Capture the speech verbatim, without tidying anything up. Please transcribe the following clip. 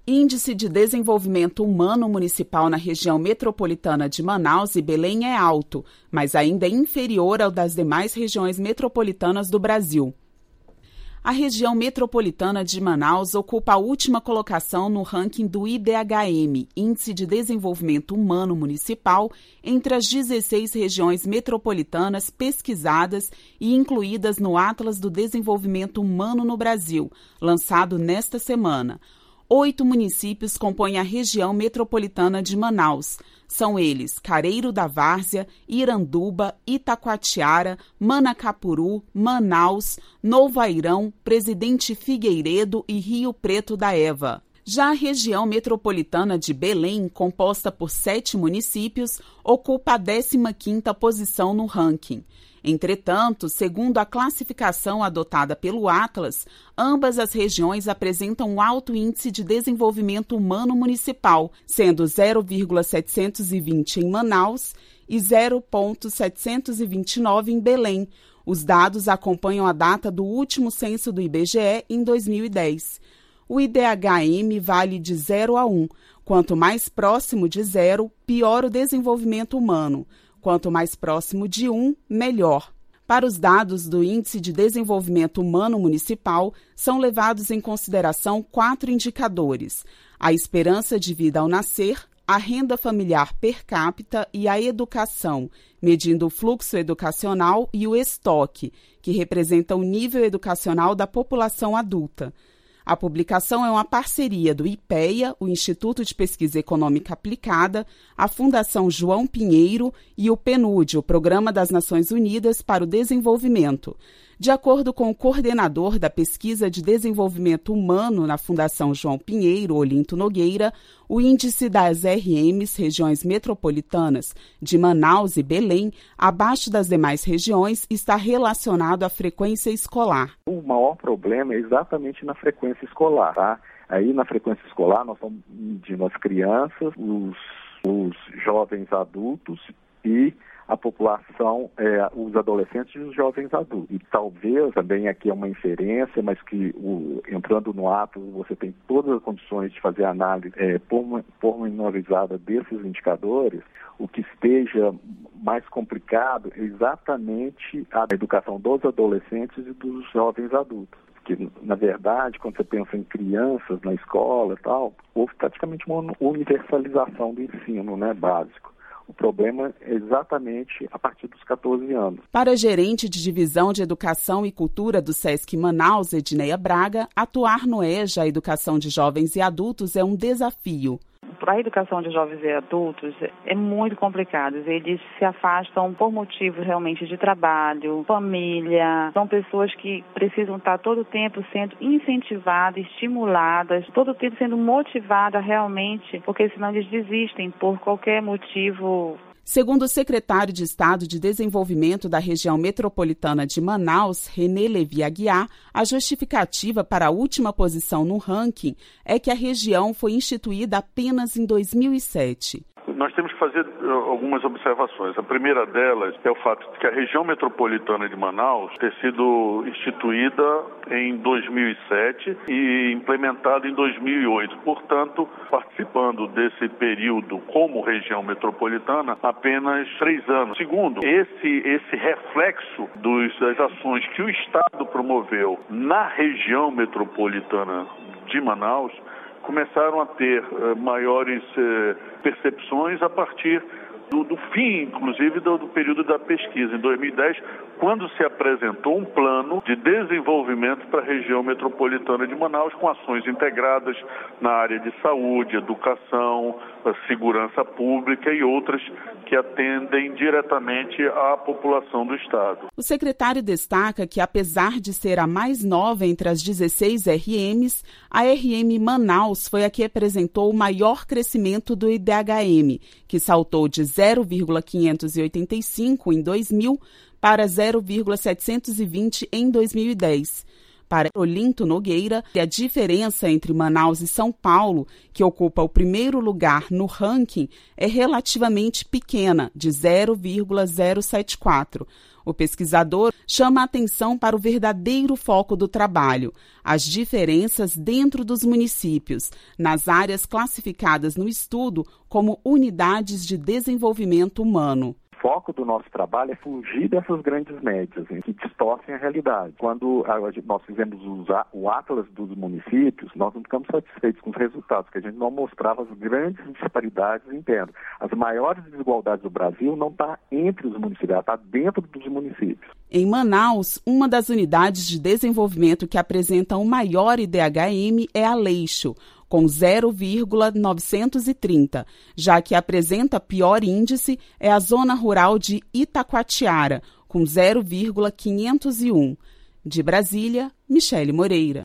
Índice de Desenvolvimento Humano Municipal na região metropolitana de Manaus e Belém é alto, mas ainda é inferior ao das demais regiões metropolitanas do Brasil. A região metropolitana de Manaus ocupa a última colocação no ranking do I D H M, Índice de Desenvolvimento Humano Municipal, entre as dezesseis regiões metropolitanas pesquisadas e incluídas no Atlas do Desenvolvimento Humano no Brasil, lançado nesta semana. Oito municípios compõem a região metropolitana de Manaus. São eles Careiro da Várzea, Iranduba, Itacoatiara, Manacapuru, Manaus, Novo Airão, Presidente Figueiredo e Rio Preto da Eva. Já a região metropolitana de Belém, composta por sete municípios, ocupa a décima quinta posição no ranking. Entretanto, segundo a classificação adotada pelo Atlas, ambas as regiões apresentam um alto índice de desenvolvimento humano municipal, sendo zero vírgula setecentos e vinte em Manaus e zero vírgula setecentos e vinte e nove em Belém. Os dados acompanham a data do último censo do I B G E em dois mil e dez. O I D H M vale de zero a um. Quanto mais próximo de zero, pior o desenvolvimento humano. Quanto mais próximo de um, melhor. Para os dados do Índice de Desenvolvimento Humano Municipal, são levados em consideração quatro indicadores: a esperança de vida ao nascer, a renda familiar per capita e a educação, medindo o fluxo educacional e o estoque, que representa o nível educacional da população adulta. A publicação é uma parceria do IPEA, o Instituto de Pesquisa Econômica Aplicada, a Fundação João Pinheiro e o PNUD, o Programa das Nações Unidas para o Desenvolvimento. De acordo com o coordenador da Pesquisa de Desenvolvimento Humano na Fundação João Pinheiro, Olinto Nogueira, o índice das R Ms, regiões metropolitanas, de Manaus e Belém, abaixo das demais regiões, está relacionado à frequência escolar. O maior problema é exatamente na frequência escolar, tá? Aí na frequência escolar nós estamos medindo as crianças, os, os jovens adultos e a população, é, os adolescentes e os jovens adultos. E talvez também aqui é uma inferência, mas que o, entrando no ato você tem todas as condições de fazer a análise é, pormenorizada desses indicadores. O que esteja mais complicado é exatamente a educação dos adolescentes e dos jovens adultos. Porque, na verdade, quando você pensa em crianças na escola e tal, houve praticamente uma universalização do ensino, né, básico. O problema é exatamente a partir dos catorze anos. Para a gerente de Divisão de Educação e Cultura do SESC Manaus, Edneia Braga, atuar no EJA, a educação de jovens e adultos, é um desafio. Para a educação de jovens e adultos é muito complicado. Eles se afastam por motivos realmente de trabalho, família. São pessoas que precisam estar todo o tempo sendo incentivadas, estimuladas, todo o tempo sendo motivadas realmente, porque senão eles desistem por qualquer motivo. Segundo o secretário de Estado de Desenvolvimento da região metropolitana de Manaus, René Levi Aguiar, a justificativa para a última posição no ranking é que a região foi instituída apenas em dois mil e sete. Nós temos que fazer algumas observações. A primeira delas é o fato de que a região metropolitana de Manaus ter sido instituída em dois mil e sete e implementada em dois mil e oito. Portanto, participando desse período como região metropolitana, apenas três anos. Segundo, esse, esse reflexo dos, das ações que o Estado promoveu na região metropolitana de Manaus começaram a ter uh, maiores uh, percepções a partir do, do fim, inclusive, do, do período da pesquisa, em dois mil e dez, quando se apresentou um plano de desenvolvimento para a região metropolitana de Manaus, com ações integradas na área de saúde, educação, segurança pública e outras que atendem diretamente à população do Estado. O secretário destaca que, apesar de ser a mais nova entre as dezesseis R Ms, a R M Manaus foi a que apresentou o maior crescimento do I D H M, que saltou de zero vírgula quinhentos e oitenta e cinco em dois mil para zero vírgula setecentos e vinte em dois mil e dez. Para Olinto Nogueira, a diferença entre Manaus e São Paulo, que ocupa o primeiro lugar no ranking, é relativamente pequena, de zero vírgula zero sete quatro. O pesquisador chama a atenção para o verdadeiro foco do trabalho, as diferenças dentro dos municípios, nas áreas classificadas no estudo como unidades de desenvolvimento humano. O foco do nosso trabalho é fugir dessas grandes médias, hein, que distorcem a realidade. Quando nós fizemos o Atlas dos municípios, nós não ficamos satisfeitos com os resultados, porque a gente não mostrava as grandes disparidades internas. As maiores desigualdades do Brasil não estão entre os municípios, ela está dentro dos municípios. Em Manaus, uma das unidades de desenvolvimento que apresenta o maior I D H M é Aleixo, com zero vírgula novecentos e trinta, já que apresenta pior índice é a zona rural de Itacoatiara, com zero vírgula quinhentos e um. De Brasília, Michele Moreira.